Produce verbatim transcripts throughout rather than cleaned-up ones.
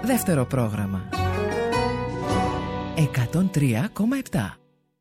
Δεύτερο πρόγραμμα εκατόν τρία κόμμα επτά.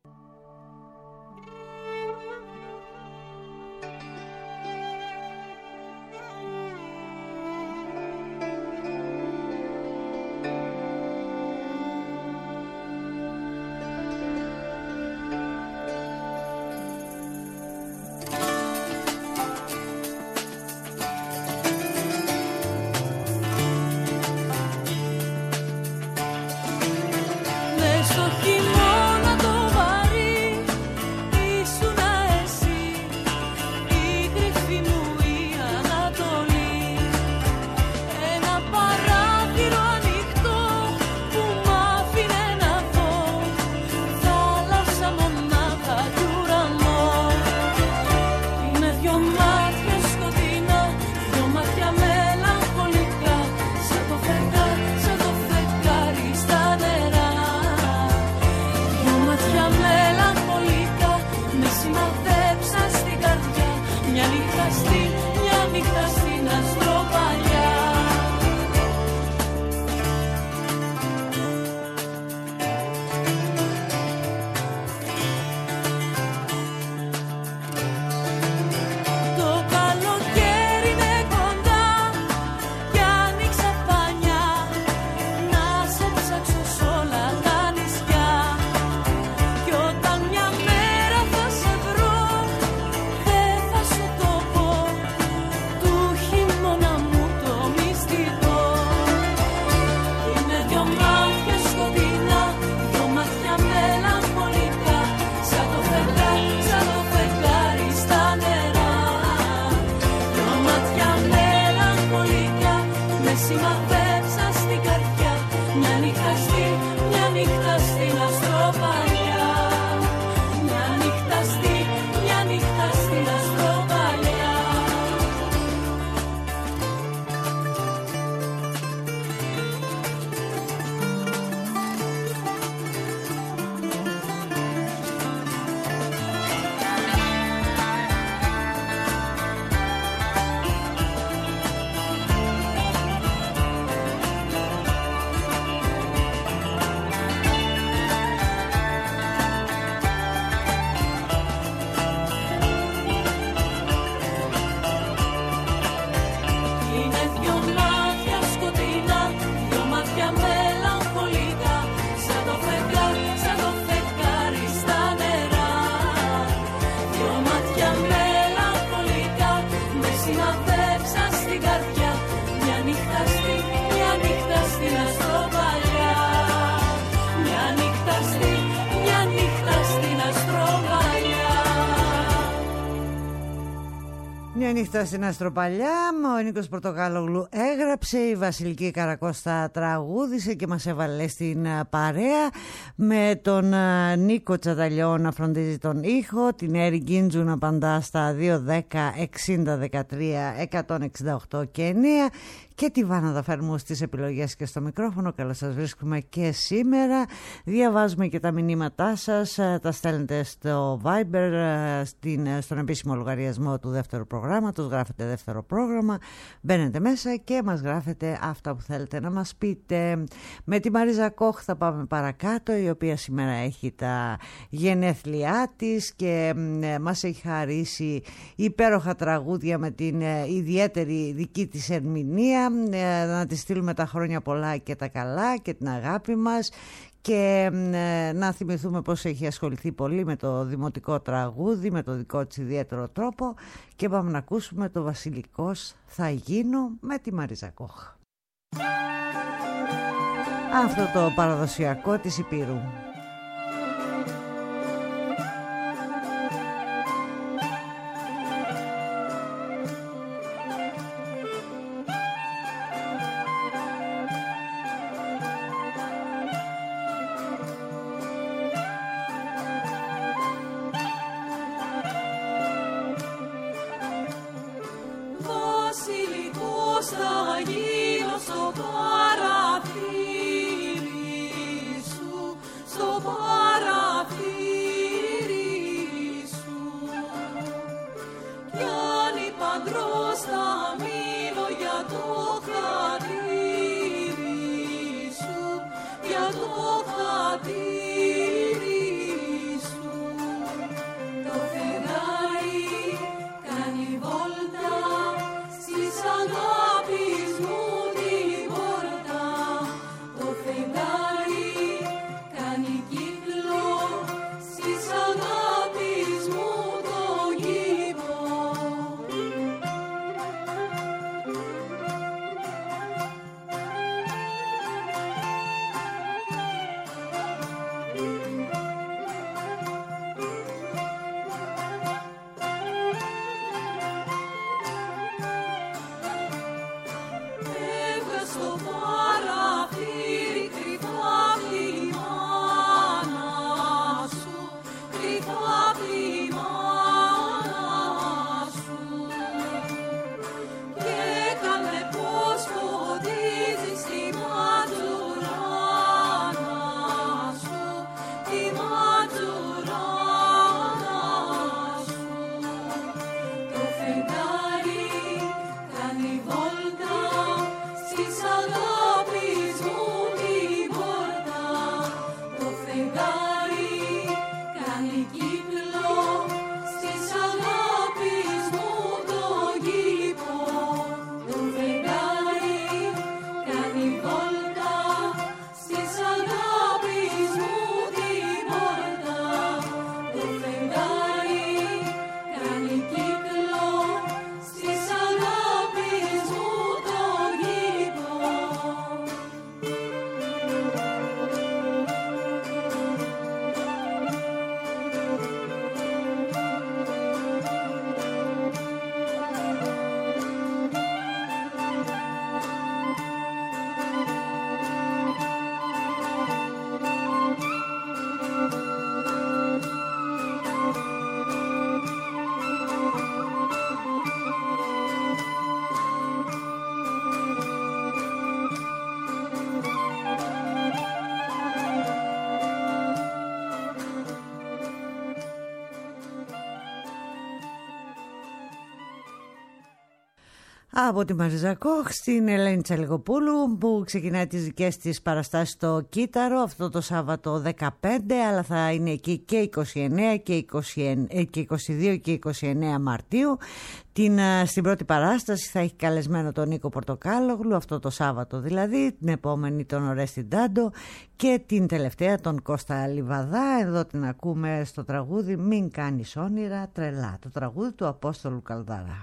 Νύχτα στην Αστροπαλιά, ο Νίκος Πορτοκάλογλου έγραψε, η Βασιλική Καρακώστα τραγούδισε και μας έβαλε στην παρέα, με τον Νίκο Τσαταλιό να φροντίζει τον ήχο, την Έρη Γκίντζου να απαντά στα δύο δέκα εξήντα δεκατρία εκατόν εξήντα οκτώ και εννέα, και τη Βάνα Δαφερμού στις επιλογές και στο μικρόφωνο. Καλώς σας βρίσκουμε και σήμερα. Διαβάζουμε και τα μηνύματά σας, τα στέλνετε στο Viber, στην, στον επίσημο λογαριασμό του δεύτερου προγράμματος, γράφετε δεύτερο πρόγραμμα, μπαίνετε μέσα και μας γράφετε αυτά που θέλετε να μας πείτε. Με τη Μαρίζα Κόχ θα πάμε παρακάτω, η οποία σήμερα έχει τα γενέθλιά της και μας έχει χαρίσει υπέροχα τραγούδια με την ιδιαίτερη δική της ερμηνεία. Να τη στείλουμε τα χρόνια πολλά και τα καλά και την αγάπη μας, και να θυμηθούμε πως έχει ασχοληθεί πολύ με το δημοτικό τραγούδι, με το δικό της ιδιαίτερο τρόπο. Και πάμε να ακούσουμε το Βασιλικός θα γίνω με τη Μαρίζα Κόχ, αυτό το παραδοσιακό της Υπήρου. Παντρός θα μείνω για το χατήρι Από τη Μαρίζα Κόχ στην Ελένη Τσαλιγοπούλου που ξεκινάει τις δικές της παραστάσεις στο Κύτταρο αυτό το Σάββατο δεκαπέντε, αλλά θα είναι εκεί και είκοσι εννέα και είκοσι δύο και είκοσι εννέα Μαρτίου. Την, στην πρώτη παράσταση θα έχει καλεσμένο τον Νίκο Πορτοκάλογλου αυτό το Σάββατο δηλαδή, την επόμενη τον Ορέστη Ντάντο και την τελευταία τον Κώστα Λιβαδά. Εδώ την ακούμε στο τραγούδι «Μην κάνεις όνειρα τρελά», το τραγούδι του Απόστολου Καλδαρά.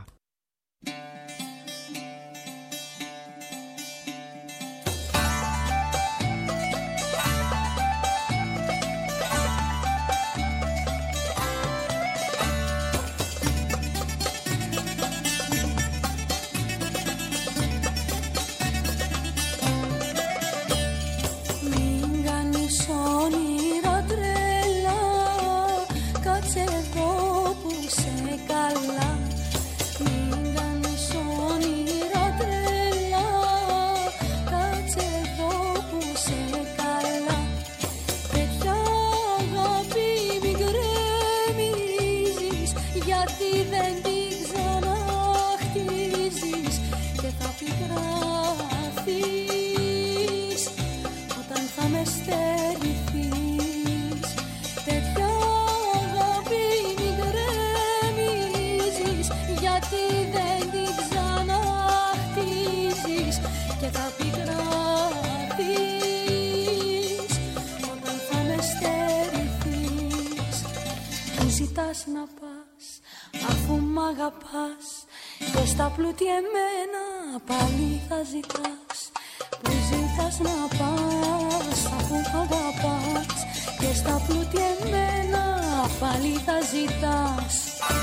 Να πας, αφού μ' αγαπάς και στα πλούτια εμένα πάλι θα ζητάς. Που ζητάς να πας, αφού μ' αγαπάς και στα πλούτια εμένα πάλι θα ζητάς.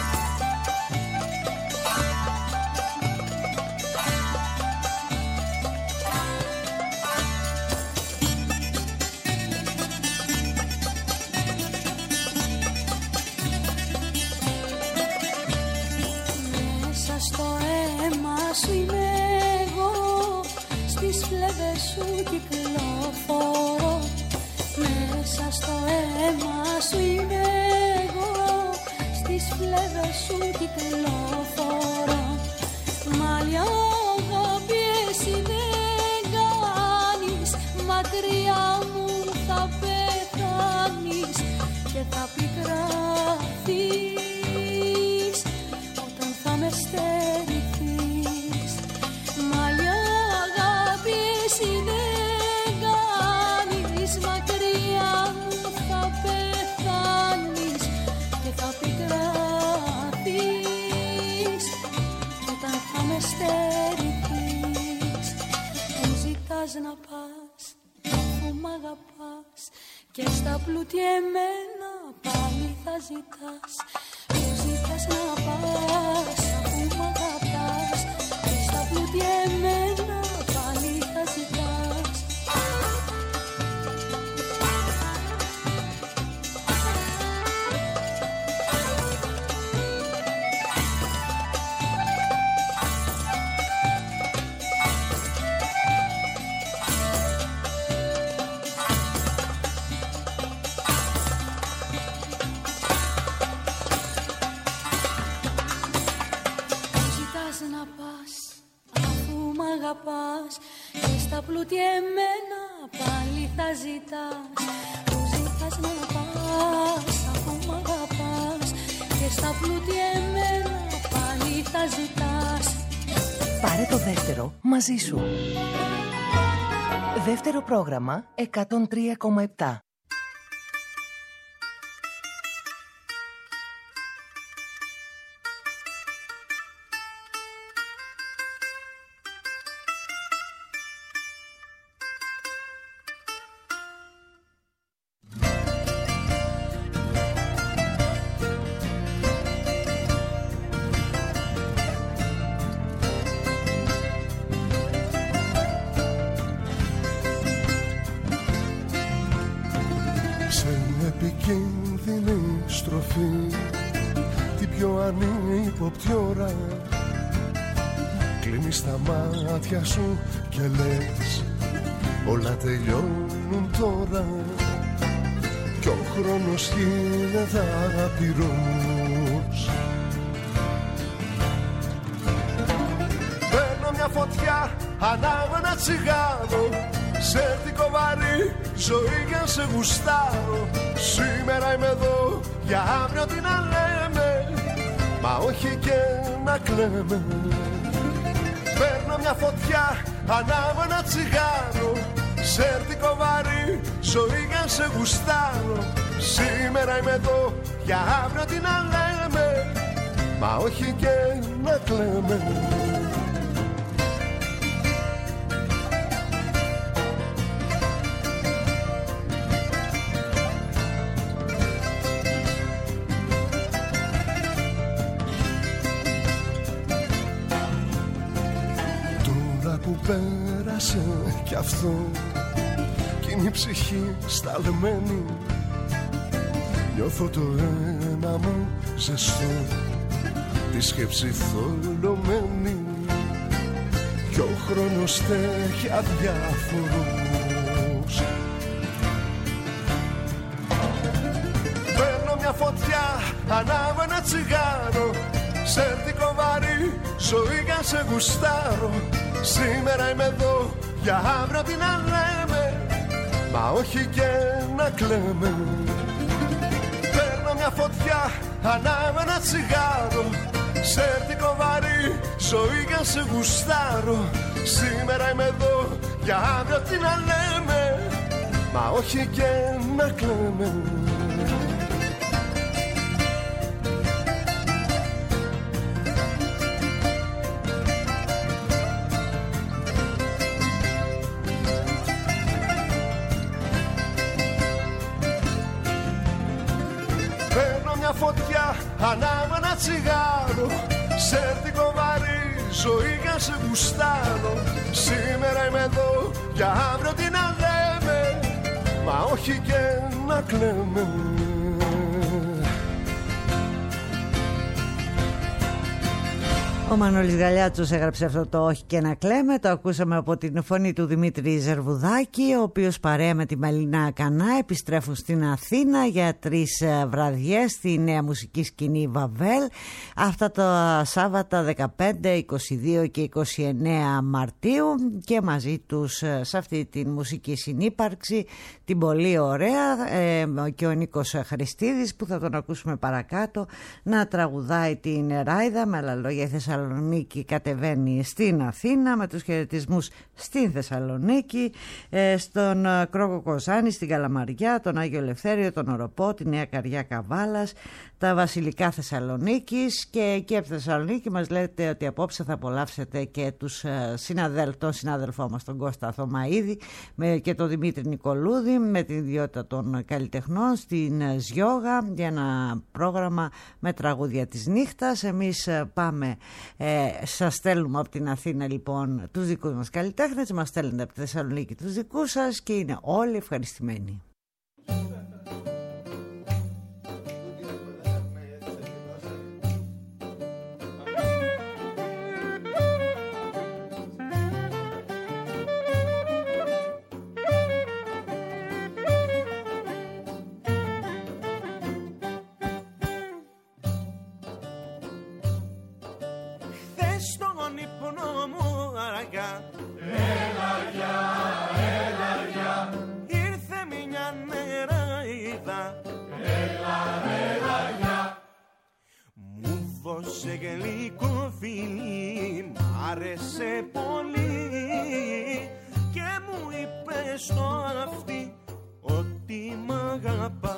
Σου κυκλοφορώ, μέσα στο αίμα σου είμαι εγώ, στις φλέβες σου κυκλοφορώ. Μαλλιά αγάπη εσύ δεν κάνεις, μακριά μου θα πεθάνεις και θα πικραθείς όταν θα με στερηθείς. Μαλλιά αγάπη εσύ δεν κάνεις, μακριά μου θα πεθάνεις και θα πικραθείς όταν θα με στερηθείς. Που ζητάς να πας, αφού μ' αγαπάς και στα πλούτια εμένα πάλι θα ζητάς. Που ζητάς να πας, αφού μ' αγαπάς και στα πλούτια εμένα πάλι θα ζητάς. Να πας, αφού μ' αγαπάς και στα πλούτια εμένα πάλι θα ζητάς. Που ζητάς να πας, αφού μ' αγαπάς και στα πλούτια εμένα πάλι θα ζητάς. Πάρε το δεύτερο μαζί σου. Δεύτερο πρόγραμμα εκατόν τρία κόμμα επτά. Την πιο ανύποπτη ώρα κλείνεις τα μάτια σου και λες όλα τελειώνουν τώρα κι ο χρόνος γίνεται άπειρος. φωτιά, ανάβω ένα τσιγάρο. Σέρτικο βαρύ, ζωή για σε γουστάρω. Σήμερα είμαι εδώ, για αύριο τι να λέμε, μα όχι και να κλαίμε. Παίρνω μια φωτιά, ανάβω ένα τσιγάρο. Σέρτικο βαρύ, ζωή για σε γουστάρω. Σήμερα είμαι εδώ, για αύριο τι να λέμε, μα όχι και να κλαίμε. Τώρα που πέρασε κι αυτό, κι είναι η ψυχή σταλμένη, νιώθω το αίμα μου ζεστό, τη σκέψη θολωμένη, κι ο χρόνος τρέχει αδιάφορος. Παίρνω μια φωτιά, ανάβω ένα τσιγάρο. Σέρτικο βαρύ, ζωή για σε γουστάρω. Σήμερα είμαι εδώ, για αύριο τι να λέμε, μα όχι και να κλαίμε. Παίρνω μια φωτιά, ανάβω ένα τσιγάρο. Σέρτικο βαρύ, ζωή για σε γουστάρω. Σήμερα είμαι εδώ, για αύριο τι να λέμε, μα όχι και να κλαίμε. Φωτιά, ανάβω ένα τσιγάρο. Σέρτικο βαρύ, ζωή για σε γουστάρω. Σήμερα είμαι εδώ, για αύριο τι να λέμε, μα όχι και να κλαίμε. Ο Μανώλης Γαλιάτσος έγραψε αυτό το «Όχι και να κλαίμε». Το ακούσαμε από την φωνή του Δημήτρη Ζερβουδάκη, ο οποίος παρέα με τη Μαλινά Κανά επιστρέφουν στην Αθήνα για τρεις βραδιές στη νέα μουσική σκηνή Βαβέλ. Αυτά τα Σάββατα δεκαπέντε, είκοσι δύο και είκοσι εννέα Μαρτίου, και μαζί τους σε αυτή τη μουσική συνύπαρξη την πολύ ωραία ε, και ο Νίκος Χριστίδης, που θα τον ακούσουμε παρακάτω να τραγουδάει την Εράιδα. Με άλλα λόγια, η Θεσσαλονίκη κατεβαίνει στην Αθήνα με τους χαιρετισμούς στην Θεσσαλονίκη, ε, στον Κρόκο Κοζάνη, στην Καλαμαριά, τον Άγιο Ελευθέριο, τον Οροπό, τη Νέα Καριά Καβάλας, τα Βασιλικά Θεσσαλονίκης. Και εκεί από τη Θεσσαλονίκη μας λέτε ότι απόψε θα απολαύσετε και τους συναδέλ, τον συνάδελφό μας τον Κώστα Θωμαίδη και τον Δημήτρη Νικολούδη, με την ιδιότητα των καλλιτεχνών στην Ζιόγα, για ένα πρόγραμμα με τραγούδια της νύχτας. Εμείς πάμε, ε, σας στέλνουμε από την Αθήνα λοιπόν τους δικούς μας καλλιτέχνες, μας στέλνετε από τη Θεσσαλονίκη τους δικούς σας, και είναι όλοι ευχαριστημένοι. Σε γλυκό φιλί μ' άρεσε πολύ και μου είπε στο αυτή ότι μ' αγαπά.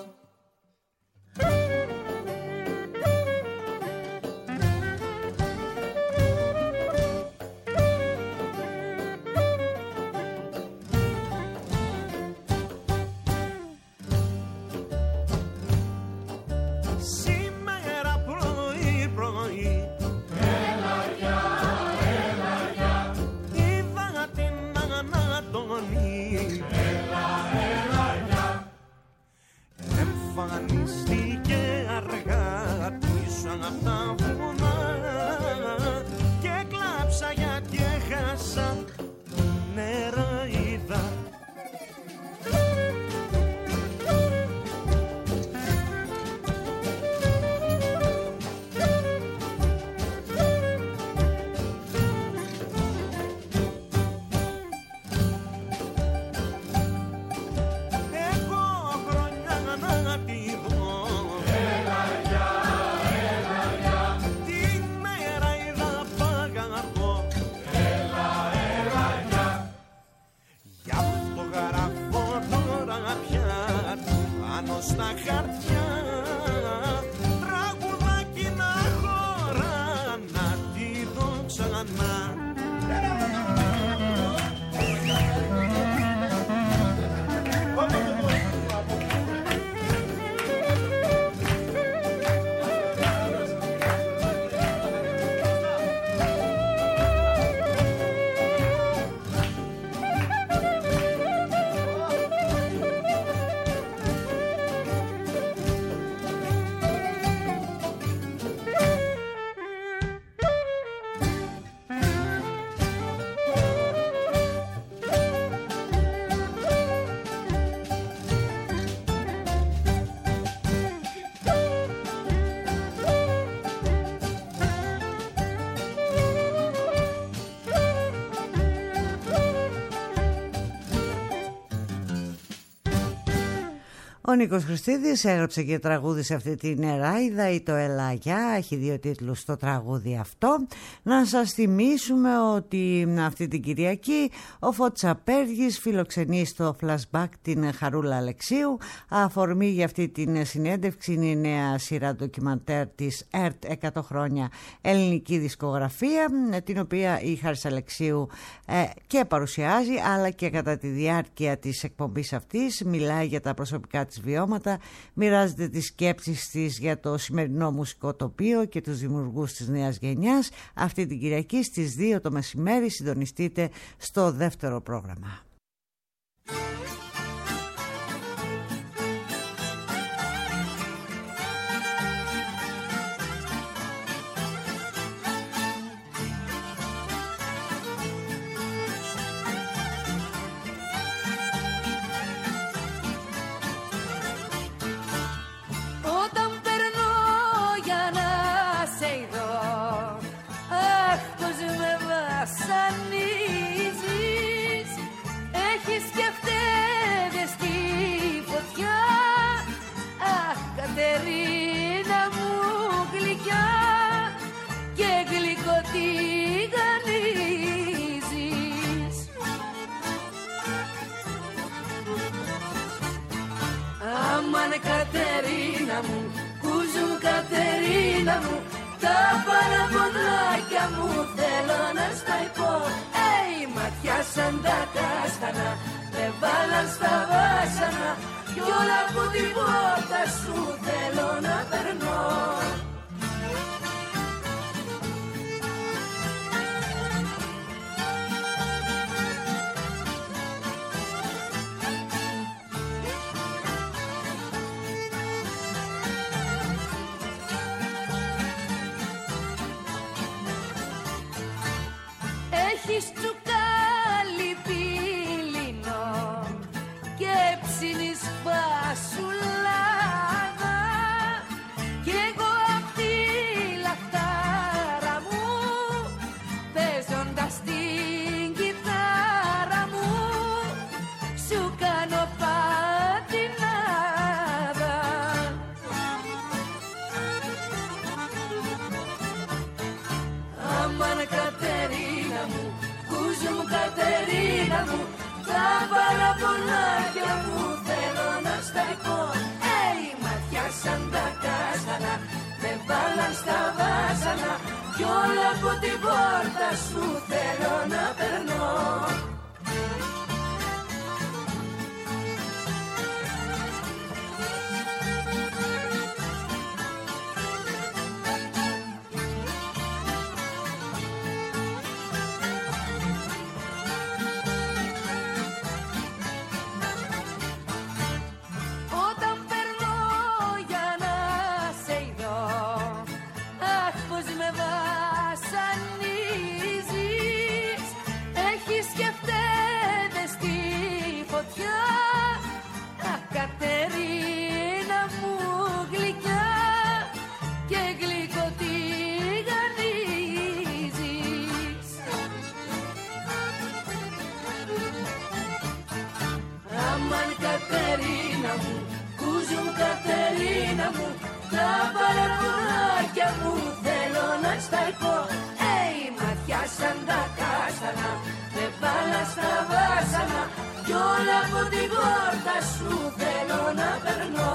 Ο Νίκος Χριστίδης έγραψε και τραγούδισε αυτή την Εράιδα ή το Ελαγιά, έχει δύο τίτλους το τραγούδι αυτό. Να σας θυμίσουμε ότι αυτή την Κυριακή ο Φώτης Απέργης φιλοξενεί στο Flashback την Χαρούλα Αλεξίου. Αφορμή για αυτή την συνέντευξη είναι η νέα σειρά ντοκιμαντέρ της ΕΡΤ εκατό χρόνια ελληνική δισκογραφία, την οποία η Χάρης Αλεξίου ε, και παρουσιάζει, αλλά και κατά τη διάρκεια της εκπομπής αυτής μιλάει για τα προσωπικά της βιώματα, μοιράζεται τις σκέψεις της για το σημερινό μουσικό τοπίο και τους δημιουργούς της νέας γενιάς. Αυτή την Κυριακή στις δύο το μεσημέρι συντονιστείτε στο δεύτερο πρόγραμμα. Κατερίνα μου, κουζούμ Κατερίνα μου, τα παραπονάκια μου θέλω να στα πω. Ει, ματιά σαν τα κάστανα, με βάλαν στα βάσανα, κι όλα από την πόρτα σου θέλω να περνώ. Έχεις τσουκάλι πύλινο και ψήνεις φασουλάδα κι εγώ απ' τη λαχτάρα μου παίζοντας την κιθάρα μου σου κάνω πατινάδα. Αμάν Κατερίνα μου, κουζούμ Κατερίνα μου, τα παραπονάκια μου θέλω να στα πω. Ει, ματιά σαν τα κάστανα, με βάλαν στα βάσανα, κι όλα από την πόρτα σου θέλω να περνώ. Κατερίνα μου, κουζούμ Κατερίνα μου, τα παραπονάκια μου θέλω να στα πω. Ει, ματιά σαν τα κάστανα, με βάλα στα βάσανα, κι όλα από την πόρτα σου θέλω να περνώ.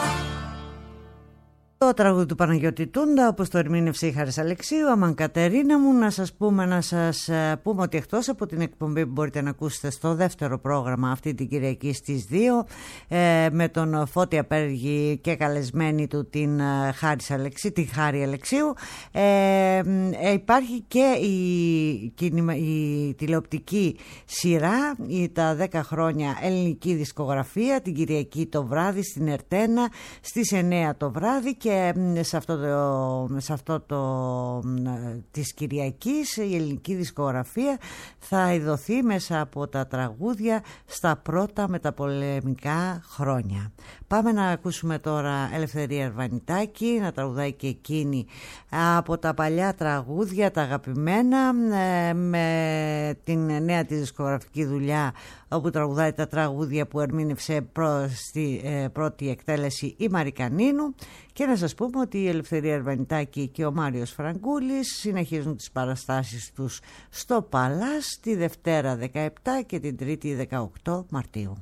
Το τραγούδι του Παναγιώτη Τούντα, όπως το ερμήνευσε η Χάρης Αλεξίου, αμάν Κατερίνα μου. Να σας πούμε, να σας πούμε ότι εκτός από την εκπομπή που μπορείτε να ακούσετε στο δεύτερο πρόγραμμα αυτή την Κυριακή στις δύο ε, με τον Φώτη Απέργη και καλεσμένη του την Χάρης Αλεξίου, την Χάρη Αλεξίου, ε, ε, υπάρχει και η, η τηλεοπτική σειρά η, τα δέκα χρόνια ελληνική δισκογραφία, την Κυριακή το βράδυ στην Ερτένα στις εννιά το βράδυ, και και σε αυτό το, σε αυτό το της Κυριακής η ελληνική δισκογραφία θα ειδωθεί μέσα από τα τραγούδια στα πρώτα μεταπολεμικά χρόνια. Πάμε να ακούσουμε τώρα Ελευθερία Αρβανιτάκη να τραγουδάει και εκείνη από τα παλιά τραγούδια, τα αγαπημένα, με την νέα της δισκογραφική δουλειά όπου τραγουδάει τα τραγούδια που ερμήνευσε προ, στη ε, πρώτη εκτέλεση η Μαρικανίνου. Και να σας πούμε ότι η Ελευθερία Αρβανιτάκη και ο Μάριος Φραγκούλης συνεχίζουν τις παραστάσεις τους στο Παλάς τη Δευτέρα δεκαεπτά και την Τρίτη δεκαοκτώ Μαρτίου.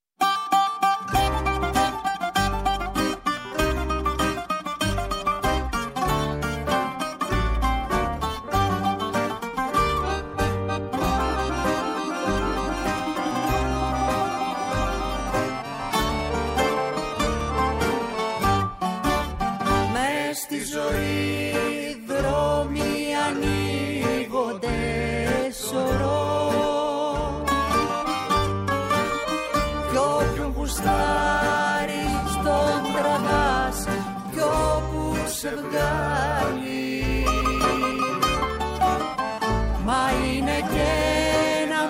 Μα είναι και ένα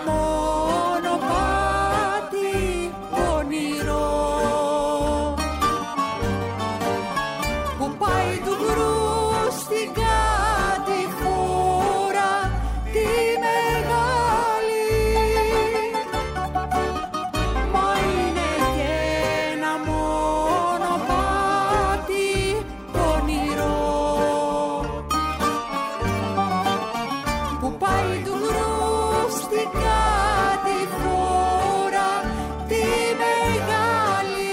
μονοπάτι πονηρό που πάει του γκρου στην κατηφόρα τη μεγάλη. Μα είναι και ένα μονοπάτι πονηρό που πάει του γκρου στην κατηφόρα τη μεγάλη.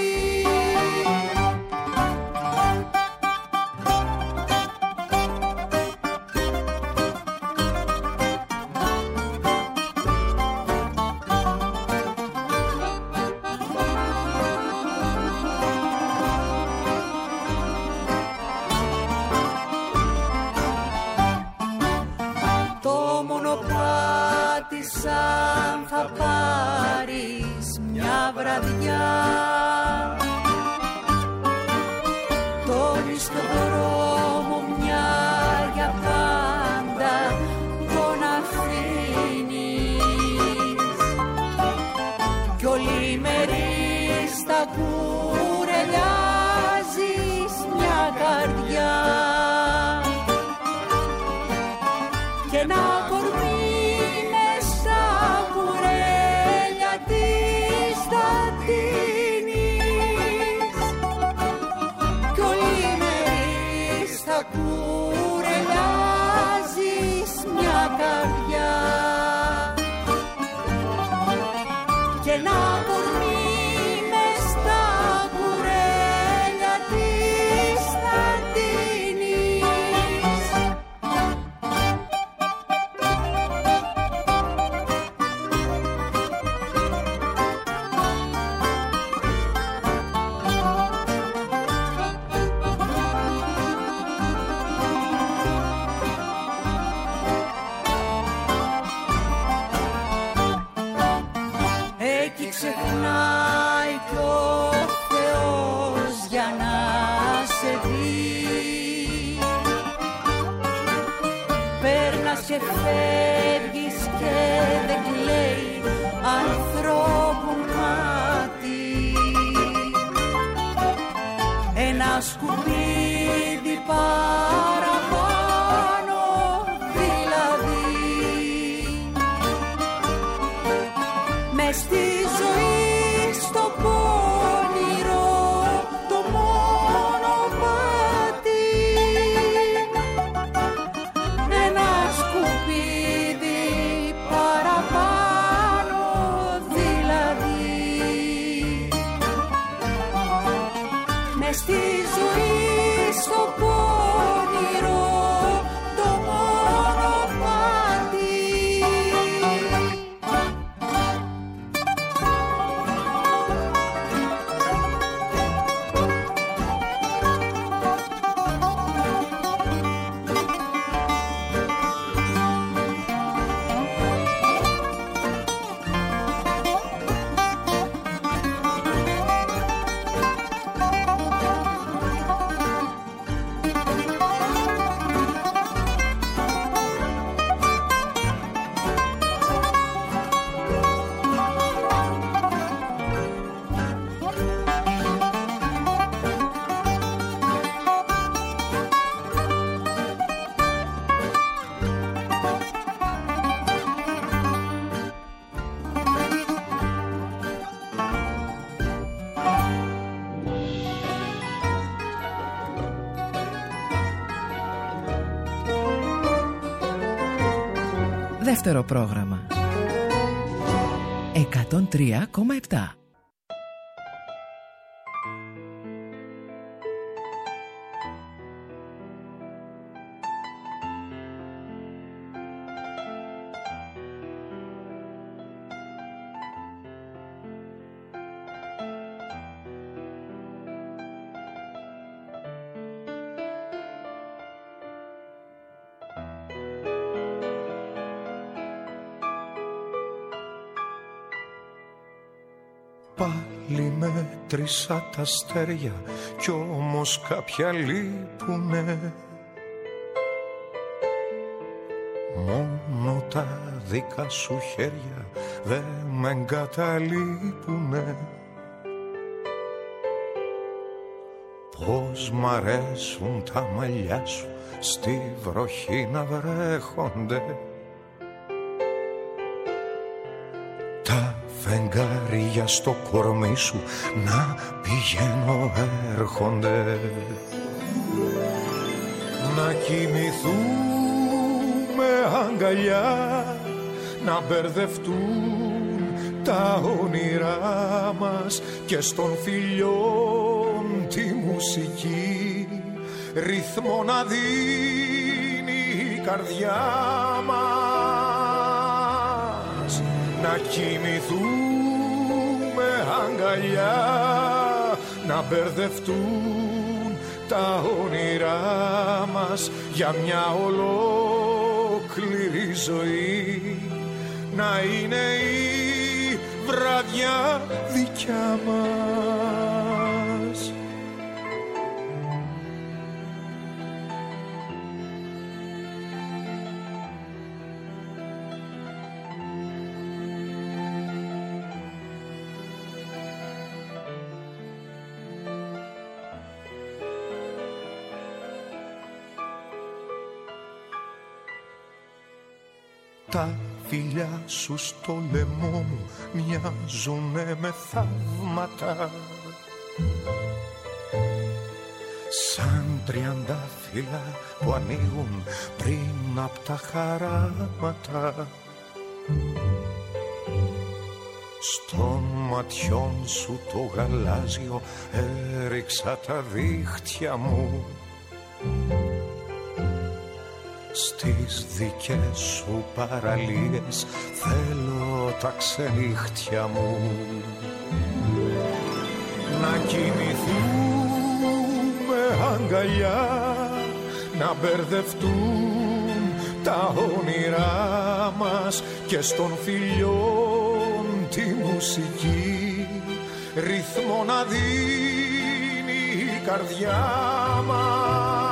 Το μονοπάτι σαν θα πάρεις μια βραδιά τόνεις στον δρόμο μια για πάντα τον αφήνεις κι ολημερής τα κουρελιάζεις μια καρδιά και ένα κορμί μες στα κουρέλια της θα τίνεις κι ολημερής θα κουρελιάζεις μια καρδιά και ένα κορμί μες στα κουρέλια της θα τίνεις. Εκεί ξεχνάει κι ο Θεός για να σε δει. Παίρνας και φεύγεις και δεν κλαίει ανθρώπου μάτι. Ένα σκουπίδι παραπάνω δηλαδή. Μες στη ζωή στο πόνιρο το μονοπάτι ένα σκουπίδι παραπάνω δηλαδή. Μες στη ζωή στο πόνιρο το μονοπάτι. Δεύτερο πρόγραμμα εκατόν τρία κόμμα επτά. Πάλι μέτρησα τα αστέρια κι όμως κάποια λείπουνε. Μόνο τα δικά σου χέρια δεν με εγκαταλείπουνε. Πώς μ' αρέσουν τα μαλλιά σου στη βροχή να βρέχονται. Τα φεγγάρια στο κορμί σου να πηγαίνω έρχονται. Να κοιμηθούμε αγκαλιά, να μπερδευτούν τα όνειρά μας και στον φιλιών τη μουσική ρυθμό να δίνει η καρδιά μας. Να κοιμηθούμε αγκαλιά, να μπερδευτούν τα όνειρά μας για μια ολόκληρη ζωή. Να είναι η βραδιά δικιά μας. Τα φιλιά σου στο λαιμό μου μοιάζουνε με θαύματα, σαν τριαντάφυλλα που ανοίγουν πριν απ' τα χαράματα. Στον ματιών σου το γαλάζιο έριξα τα δίχτυα μου. Στις δικές σου παραλίες θέλω τα ξενύχτια μου. Να κοιμηθούμε αγκαλιά, να μπερδευτούν τα όνειρά μας και στον φιλιών τη μουσική ρυθμό να δίνει η καρδιά μας.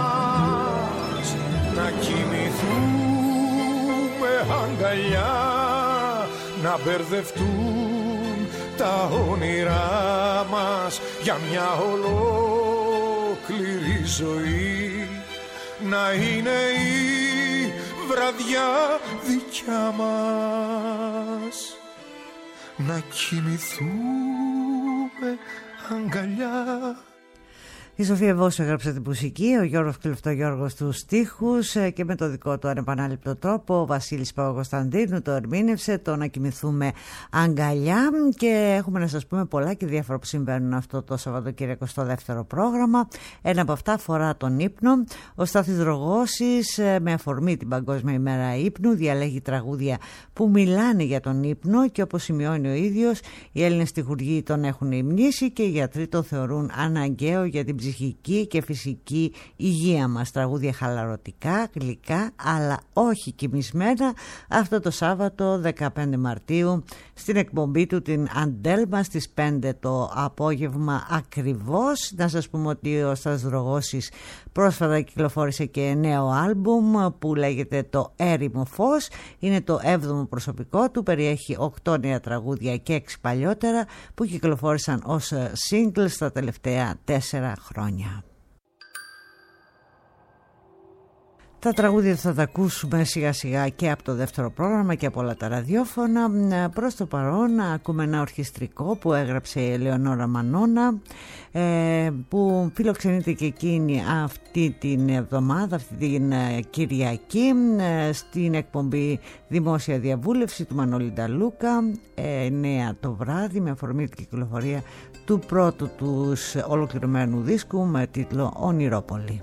Να κοιμηθούμε αγκαλιά, να μπερδευτούν τα όνειρά μας για μια ολόκληρη ζωή. Να είναι η βραδιά δικιά μας. Να κοιμηθούμε αγκαλιά. Η Σοφία Βόσου έγραψε την μουσική, ο Γιώργος Κλεφτογιώργος τους στίχους και με το δικό του ανεπανάληπτο τρόπο ο Βασίλης Παπακοσταντίνου το ερμήνευσε, το να κοιμηθούμε αγκαλιά. Και έχουμε να σας πούμε πολλά και διάφορα που συμβαίνουν αυτό το Σαββατοκύριακο στο δεύτερο πρόγραμμα. Ένα από αυτά αφορά τον ύπνο. Ο Στάθης Δρογώσης, με αφορμή την Παγκόσμια ημέρα ύπνου, διαλέγει τραγούδια που μιλάνε για τον ύπνο και όπως σημειώνει ο ίδιος, οι Έλληνες στιχουργοί τον έχουν υμνήσει και οι γιατροί το θεωρούν αναγκαίο για την ψυχική και φυσική υγεία μας. Τραγούδια χαλαρωτικά, γλυκά, αλλά όχι κοιμισμένα, αυτό το Σάββατο δεκαπέντε Μαρτίου στην εκπομπή του την Αντέλμα στις πέντε το απόγευμα ακριβώς. Να σας πούμε ότι ο Στάθης Δρογώσης πρόσφατα κυκλοφόρησε και νέο άλμπουμ που λέγεται Το Έρημο Φως. Είναι το έβδομο προσωπικό του, περιέχει οκτώ νέα τραγούδια και έξι παλιότερα που κυκλοφόρησαν ως singles τα τελευταία τέσσερα χρόνια. Τα τραγούδια θα τα ακούσουμε σιγά σιγά και από το δεύτερο πρόγραμμα και από όλα τα ραδιόφωνα. Προς το παρόν ακούμε ένα ορχιστρικό που έγραψε η Ελεονόρα Μανώνα, που φιλοξενείται και εκείνη αυτή την εβδομάδα, αυτή την Κυριακή, στην εκπομπή Δημόσια Διαβούλευση του Μανώλη Νταλούκα, εννέα το βράδυ, με αφορμή την κυκλοφορία του πρώτου τους ολοκληρωμένου δίσκου με τίτλο Ονειρόπολη.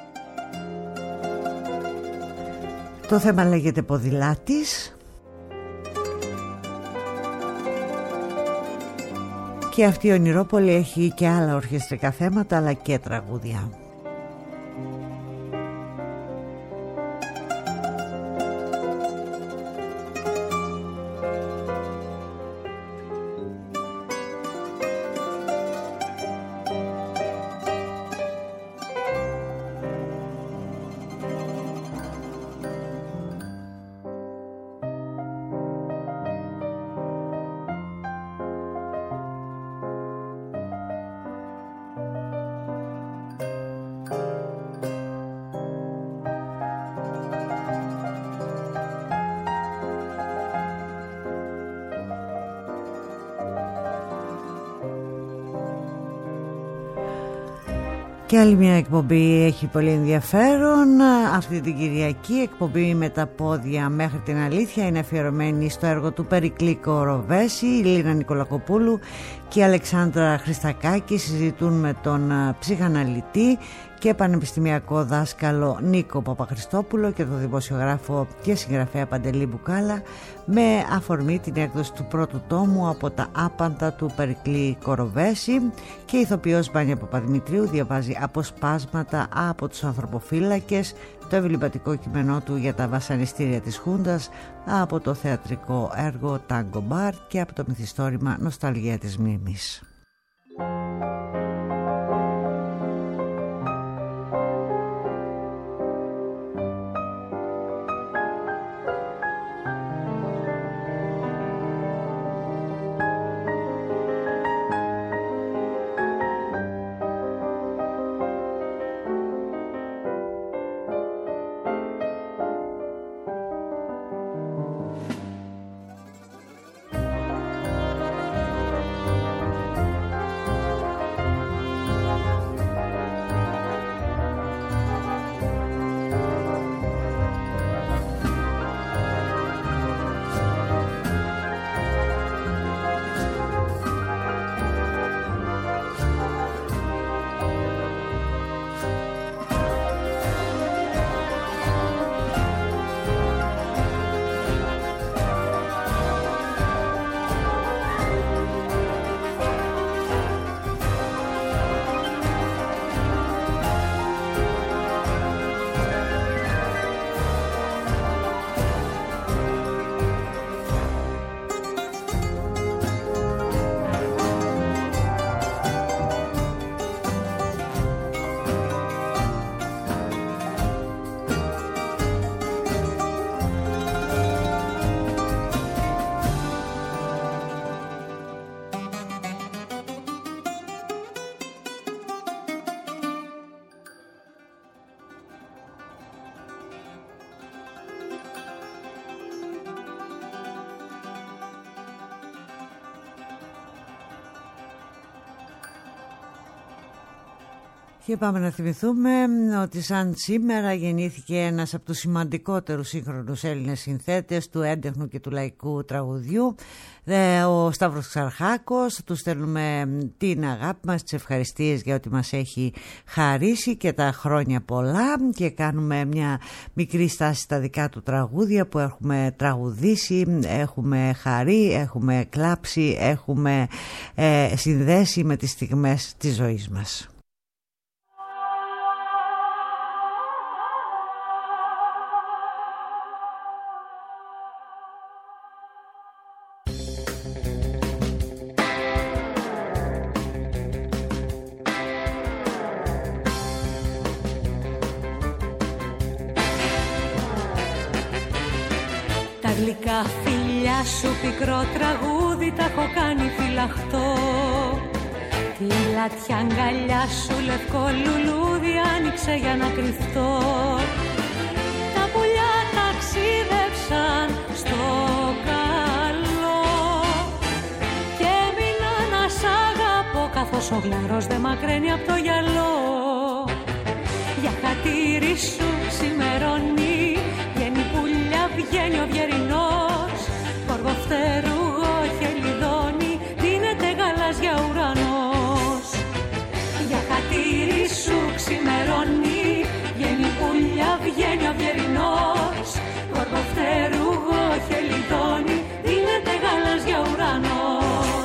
Το θέμα λέγεται Ποδηλάτης και αυτή η Ονειρόπολη έχει και άλλα ορχιστρικά θέματα αλλά και τραγούδια. Και άλλη μια εκπομπή έχει πολύ ενδιαφέρον. Αυτή την Κυριακή, εκπομπή με τα πόδια μέχρι την αλήθεια, είναι αφιερωμένη στο έργο του Περικλή Κοροβέση. Η Λίνα Νικολακοπούλου και η Αλεξάνδρα Χριστακάκη συζητούν με τον ψυχαναλυτή και πανεπιστημιακό δάσκαλο Νίκο Παπαχριστόπουλο και τον δημοσιογράφο και συγγραφέα Παντελή Μπουκάλα με αφορμή την έκδοση του πρώτου τόμου από τα άπαντα του Περικλή Κοροβέση, και η ηθοποιός Μπάνια Παπαδημητρίου διαβάζει αποσπάσματα από τους ανθρωποφύλακες, το εμβληματικό κείμενό του για τα βασανιστήρια της Χούντας, από το θεατρικό έργο Τάγκο Μπαρ και από το μυθιστόρημα Νοσταλγία της Μνήμης. Και πάμε να θυμηθούμε ότι σαν σήμερα γεννήθηκε ένας από τους σημαντικότερους σύγχρονους Έλληνες συνθέτες του έντεχνου και του λαϊκού τραγουδιού, ο Σταύρος Ξαρχάκος. Του στέλνουμε την αγάπη μας, τις ευχαριστίες για ό,τι μας έχει χαρίσει και τα χρόνια πολλά, και κάνουμε μια μικρή στάση στα δικά του τραγούδια που έχουμε τραγουδήσει, έχουμε χαρεί, έχουμε κλάψει, έχουμε ε, συνδέσει με τις στιγμές της ζωής μας. Γλυκά φιλιά σου πικρό τραγούδι τα έχω κάνει φυλαχτό. Τη λατιά αγκαλιά σου λευκό λουλούδι άνοιξε για να κρυφτώ. καθώς ο γλαρός δεν μακραίνει από το γυαλό. Για χατήρι σου ξημερώνει, βγαίνει πουλιά, βγαίνει ο Βιερινός. Γοργοφτερούγο χελιδόνι, δίνεται γαλάζια ουρανός. Για χατήρι σου ξημερώνει, βγαίνει πουλιά, βγαίνει ο Βιερινός. Γοργοφτερούγο χελιδόνι, δίνεται γαλάζια ουρανός.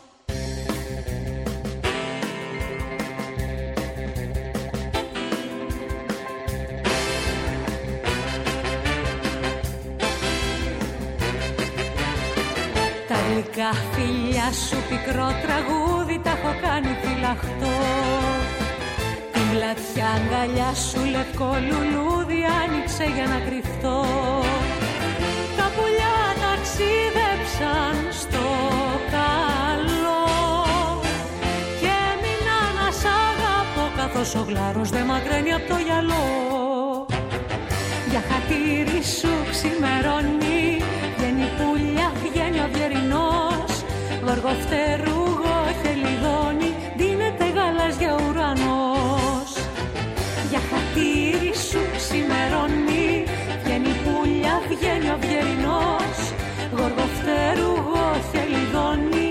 Τα γλυκά φιλιά σου πικρό τραγούδι τα έχω κάνει φυλαχτό. Την πλατιά αγκαλιά σου λευκό λουλούδι άνοιξε για να κρυφτώ. Τα πουλιά ταξίδεψαν στο καλό και έμεινα να σ' αγαπώ, καθώς ο γλάρος δεν μακραίνει από το γυαλό. Για χατήρι σου ξημερώνει, βγαίνει πουλιά, βγαίνει ο Βιερινός. Γοργοφτερούγο χελιδόνι, δίνεται γαλάζια ουρανός. Για χατήρι σου ξημερώνει, βγαίνει πουλιά, βγαίνει ο Βιερινός. Γοργοφτερούγο χελιδόνι.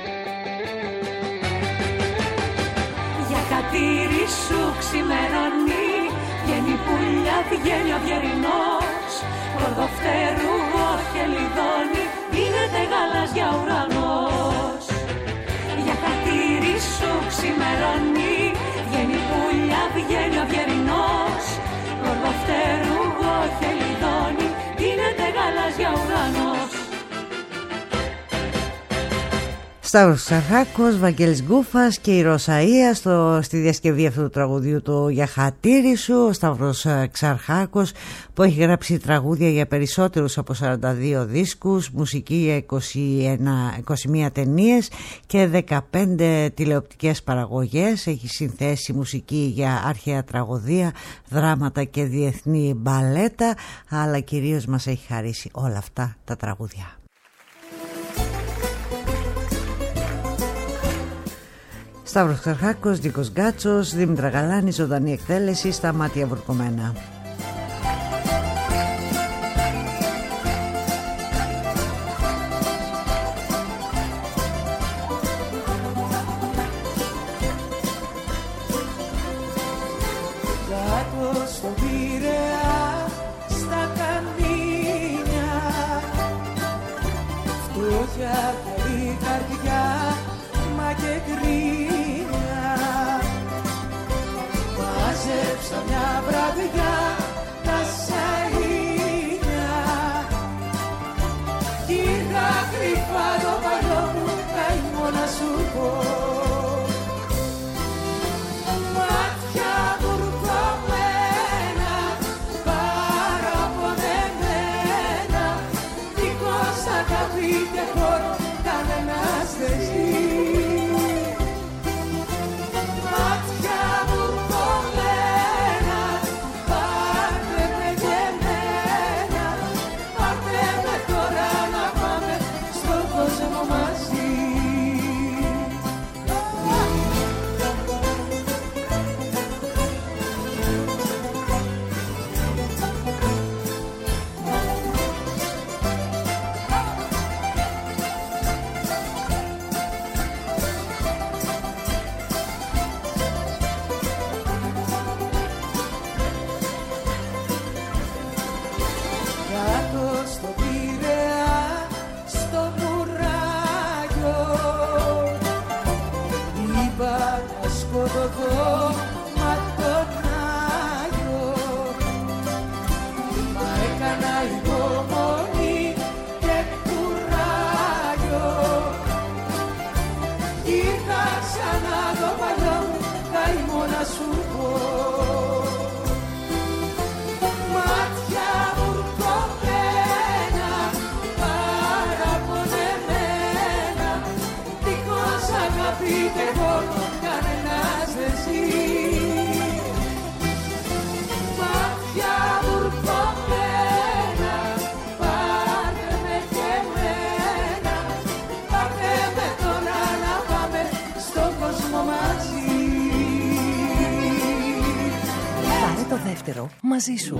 Για χατήρι σου ξημερώνει, βγαίνει πουλιά, βγαίνει ο Βιερινός. Γοργοφτερούγο χελιδόνι, δίνεται γαλάζια ουρανός. Για χατήρι σου ξημερώνει, βγαίνει πουλιά, βγαίνει ο Βιερινός. Γοργοφτερούγο χελιδόνι, δίνεται γαλάζια ουρανός. Σταύρος Ξαρχάκος, Βαγγέλης Γκούφας και η Ρωσαΐα στο, στη διασκευή αυτού του τραγουδιού του «Για χατήρι σου». Ο Σταύρος Ξαρχάκος που έχει γράψει τραγούδια για περισσότερους από σαράντα δύο δίσκους, μουσική για είκοσι ένα, είκοσι μία ταινίες και δεκαπέντε τηλεοπτικές παραγωγές. Έχει συνθέσει μουσική για αρχαία τραγωδία, δράματα και διεθνή μπαλέτα, αλλά κυρίως μας έχει χαρίσει όλα αυτά τα τραγούδια. Σταύρος Ξαρχάκος, Νίκος Γκάτσος, Δήμητρα Γαλάνη, ζωντανή εκτέλεση στα μάτια βουρκωμένα. Κάτω στον Πειραιά, στα καμίνια, φτώχεια, καλή καρδιά, μα και κρίνια. Μάζεψα μια βραδιά τα σαΐνια κι είχα κρυφά το παλιό μου καημό να σου πω. Μάτια βουρκωμένα, παραπονεμένα, δίχως αγάπη και χώρο κανένας δεν ζει. Μάτια βουρκωμένα, πάρτε με και εμένα, πάρτε με τώρα να πάμε στον κόσμο μαζί. Κάτω στο Πειραιά, στο μουράγιο, είπα να σκοτωθώ μα τον Άγιο. Μα έκανα υπομονή και κουράγιο, ήρθα ξανά το παλιό μου καημό να σου πω. Μάτια βουρκωμένα, παραπονεμένα, δίχως αγάπη και χώρο κανένας δεν ζει. Μάτια βουρκωμένα, πάρτε με και εμένα, πάρτε με τώρα να πάμε στον κόσμο μας. δεύτερο μαζί σου.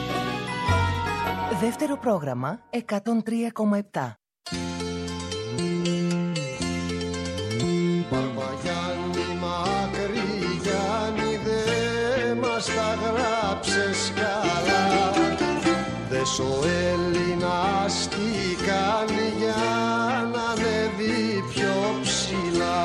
Δεύτερο πρόγραμμα εκατόν τρία κόμμα επτά. Μπαρμπαγιάννη μακρυγιάννη δε μας τα γράψες καλά. Δες ο Έλληνας τι κάνει για να ανέβει πιο ψηλά.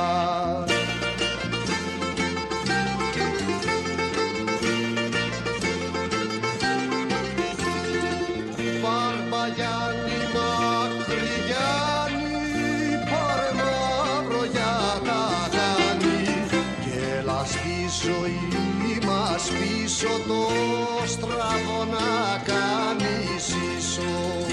Μπαρμπαγιάννη μακρυγιάννη πάρε μαύρο για τα γάνη και έλα στη ζωή μας πίσω το στραβό να κάνεις ίσο.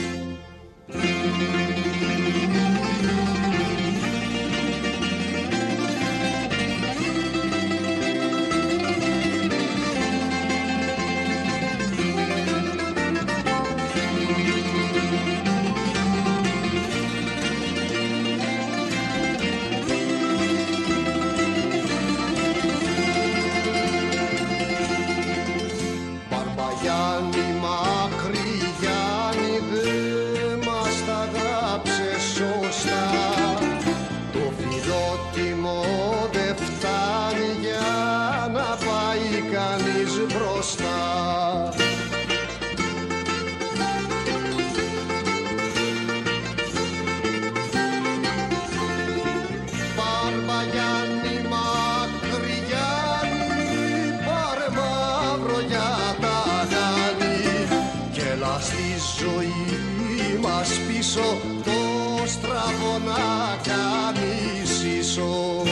Το στραβό να κάνεις ίσο.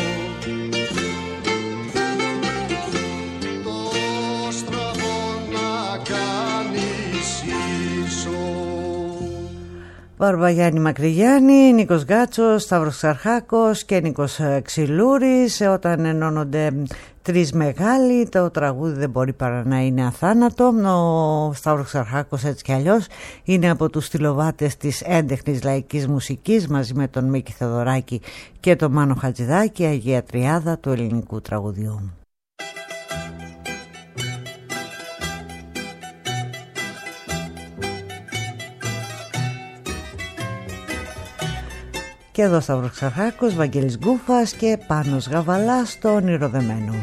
Το στραβό να κάνεις ίσο. Μπαρμπαγιάννη Μακρυγιάννη, Νίκος Γκάτσος, Σταύρος Ξαρχάκος και Νίκος Ξυλούρης. Όταν ενώνονται τρεις μεγάλοι, το τραγούδι δεν μπορεί παρά να είναι αθάνατο. Ο Σταύρος Ξαρχάκος έτσι κι αλλιώς είναι από τους στυλοβάτες της έντεχνης λαϊκής μουσικής, μαζί με τον Μίκη Θεοδωράκη και τον Μάνο Χατζηδάκη, Αγία Τριάδα του ελληνικού τραγουδιού. Και εδώ Σταύρος Ξαρχάκος, Βαγγέλης Γκούφας και Πάνος Γαβαλάς στο Όνειρο Δεμένο.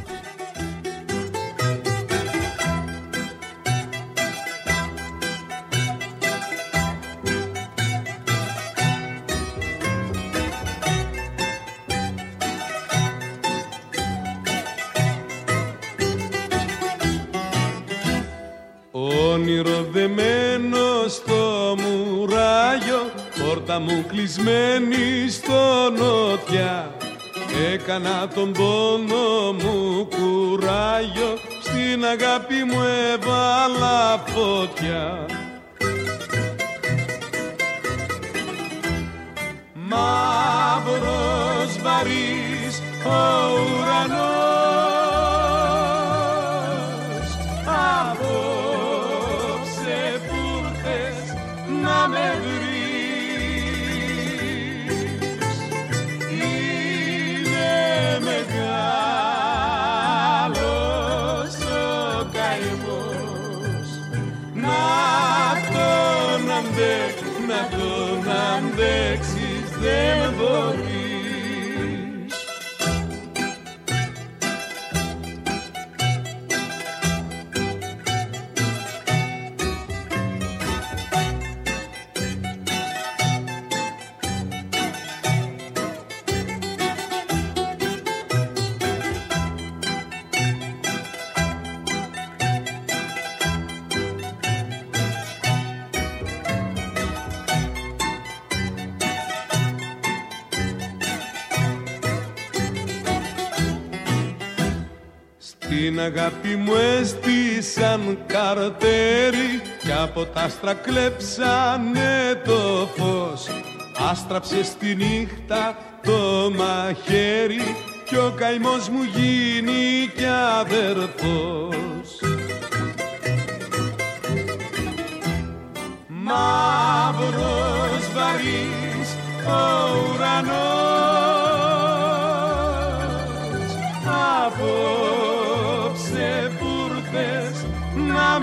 Όνειρο δεμένο στο μουράγιο, πόρτα μου κλεισμένη στο νότια. Έκανα τον πόνο μου κουράγιο, στην αγάπη μου έβαλα φωτιά. Μαύρος βαρύς ο ουρανός, απόψε που ήρθες να με βρεις. Να τον αντέξεις δεν μπορείς. Την αγάπη μου έστησαν καρτέρι κι από τα άστρα κλέψανε το φως. Άστραψε στη νύχτα το μαχαίρι κι ο καημός μου γίνει κι αδερφός. Μαύρος βαρύς ο ουρανός, απόψε που ήρθες να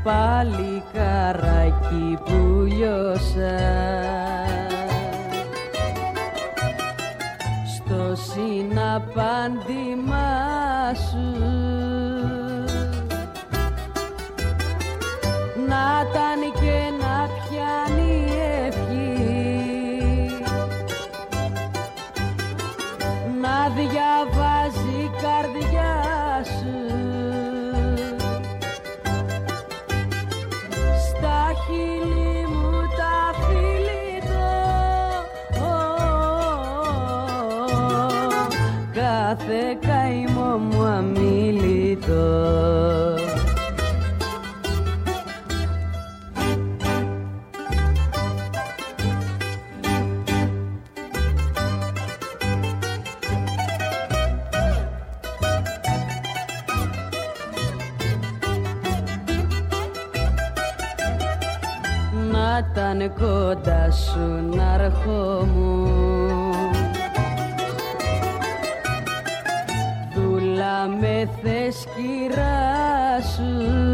παλικάράκι που λιώσα στο συναπάντημά σου, να ήταν και να πιάνει ευχή, να διαβάζει η καρδιά σου στα χείλη μου τα φιλίτω, κάθε καημό μου αμίλητο. Να ήταν κοντά σου να ερχόμουν, δούλα με θες κυρά σου,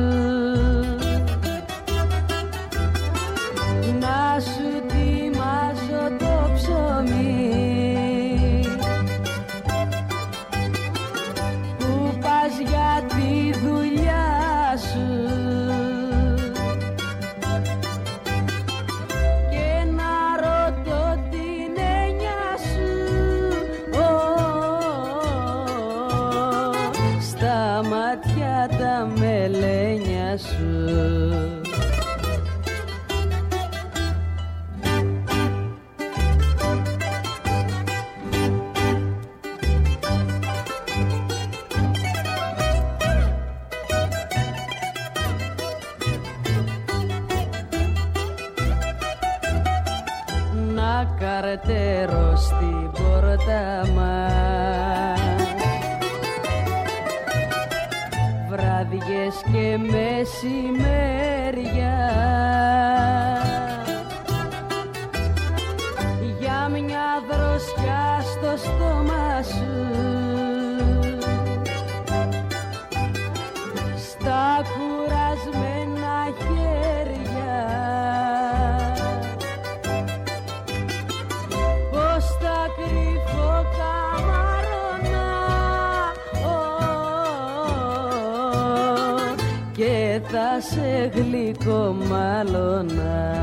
να σου τιμάζω το ψωμί που πας για τη δουλειά σου, τα μελένια σου. Να καρτερώ στην πόρτα μας βράδιες και μεσημέρια, για μια δροσιά στο στόμα σου, στα κουρασμένα χέρια, πως τα κρυφό καμαρώνα και θα σε γλυκομάλωνα.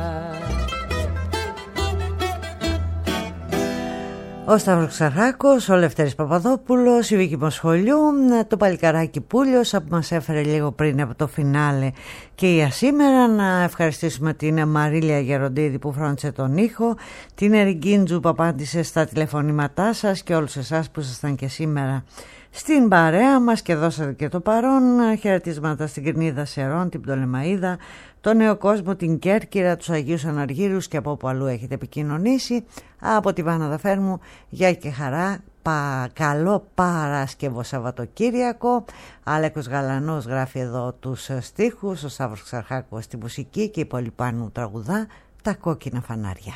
Ο Σταύρος Ξαρχάκος, ο Λευτέρης Παπαδόπουλος, η Βίκη Μοσχολιού, το παλικαράκι Πούλιος που μας έφερε λίγο πριν από το φινάλε και για σήμερα. Να ευχαριστήσουμε την Μαρίλια Γεροντίδη που φρόντισε τον ήχο, την Εριγκίντζου που απάντησε στα τηλεφωνήματά σας και όλους εσάς που ήσασταν και σήμερα στην παρέα μας και δώσατε και το παρόν. Χαιρετίσματα στην Κρινίδα Σερών, την Πτολεμαΐδα, τον Νέο Κόσμο, την Κέρκυρα, τους Αγίους Αναργύρους και από όπου αλλού έχετε επικοινωνήσει. Από τη Βάνα Δαφέρμου, γεια και χαρά, πα, καλό Παρασκευό Σαββατοκύριακο. Άλεκος Γαλανός γράφει εδώ τους στίχους, ο Σταύρος Ξαρχάκος στη μουσική και η Πολυπάνου τραγουδά τα κόκκινα φανάρια.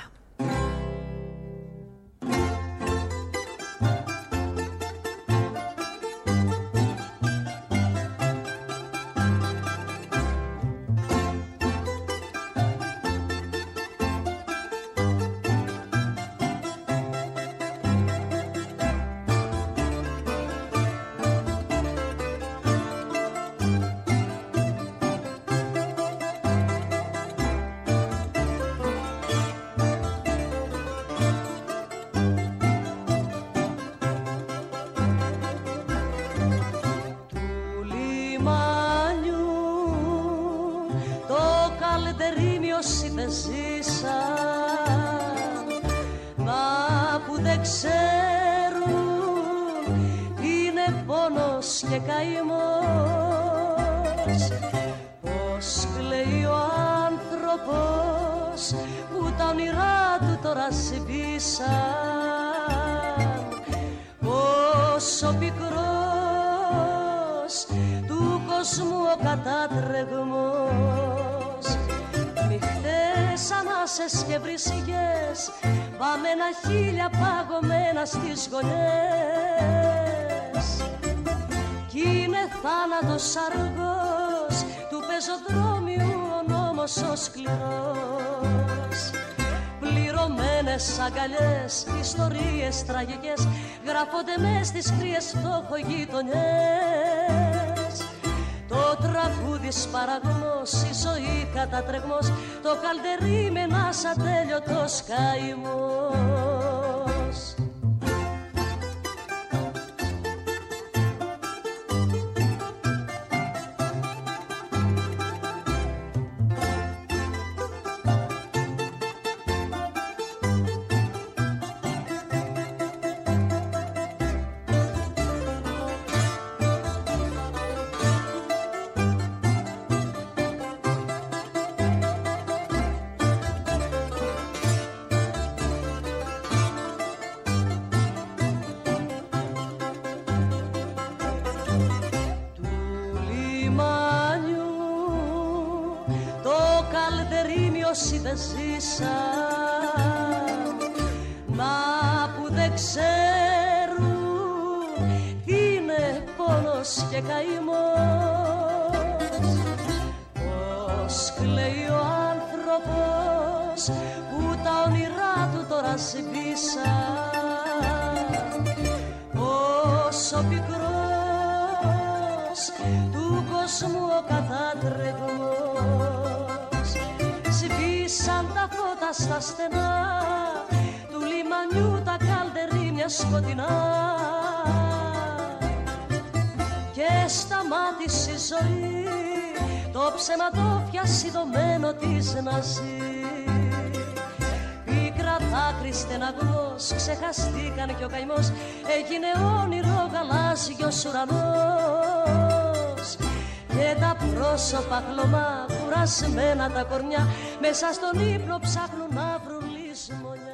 Στις γωνιές κι είναι θάνατος αργός του πεζοδρόμου δρόμος ο σκληρός. Πληρωμένες αγκαλιές, ιστορίες τραγικές γράφονται μες στις κρύες φτωχογειτονιές. Το τραγούδι σπαραγμός, η ζωή κατατρεγμός, το καλτερί με ένας ατέλειωτος καημός. Όσοι δεν ζήσαν, μα που δεν ξέρουν τι είναι πόνος και καημός. Πώς κλαίει ο άνθρωπος που τα όνειρά του τώρα σβήσαν. Πόσο πικρός του κόσμου ο κατάτρεγμός. Σβήσαν τα φώτα στα στενά του λιμανιού, τα καλτερίμια σκοτεινά. Και σταμάτησε η ζωή, το ψεματόφια σιδωμένο της να ζει. Πίκρα δάκρυ στεναγμός, ξεχαστήκαν κι ο καημός, έγινε όνειρο γαλάζιος ουρανός. Και τα πρόσωπα χλωμά, κουρασμένα τα κορμιά, μέσα στον ύπνο ψάχνουν να βρουν λησμονιά.